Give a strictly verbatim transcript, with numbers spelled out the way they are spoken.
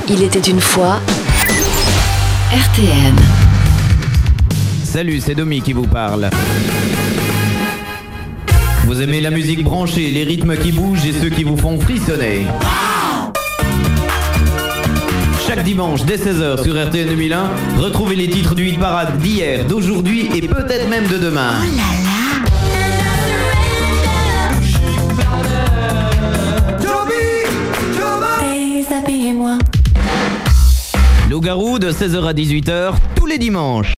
Il était une fois R T N. Salut, c'est Domi qui vous parle. Vous aimez la musique branchée, les rythmes qui bougent et ceux qui vous font frissonner. Chaque dimanche dès seize heures sur R T N deux mille un, retrouvez les titres du hit parade d'hier, d'aujourd'hui et peut-être même de demain. Oh là là. Déshabillez-moi. Loup-garou de seize heures à dix-huit heures tous les dimanches.